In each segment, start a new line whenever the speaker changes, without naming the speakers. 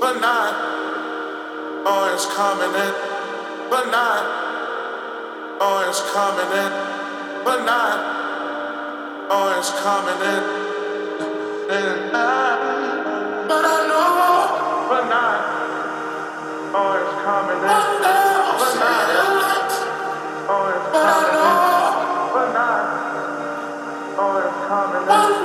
but not. Oh, it's coming in, but not. Oh, it's coming in, but not. Oh, it's coming in, but I know, but not. Oh, it's coming in, but not. Oh, it's coming in, but not. Oh, it's coming in, but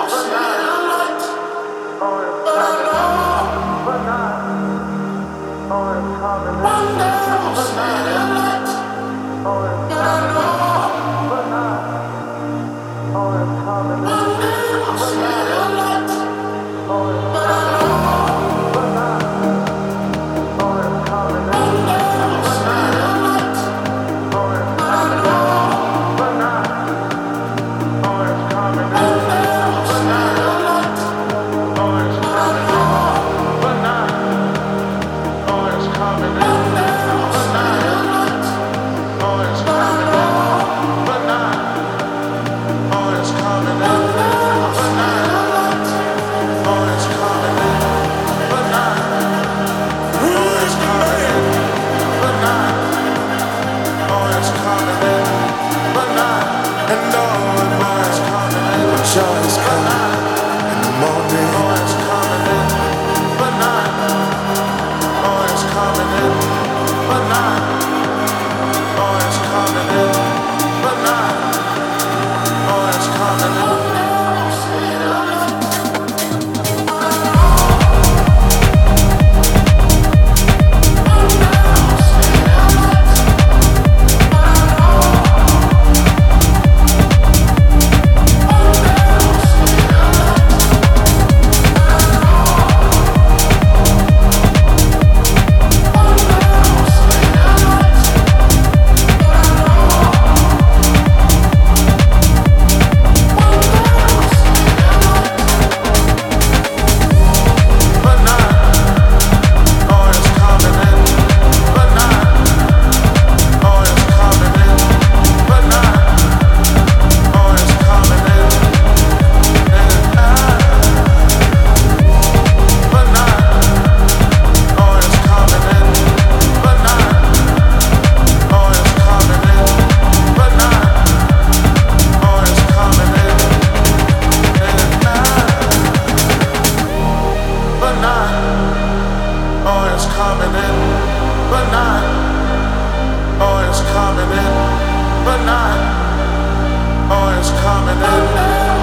not. Oh, it's coming in, but not. Oh, it's coming in, but not. Oh, it's coming in, but not. Oh, it's coming in, but not. Oh, it's coming in, but not. Oh, it's coming in.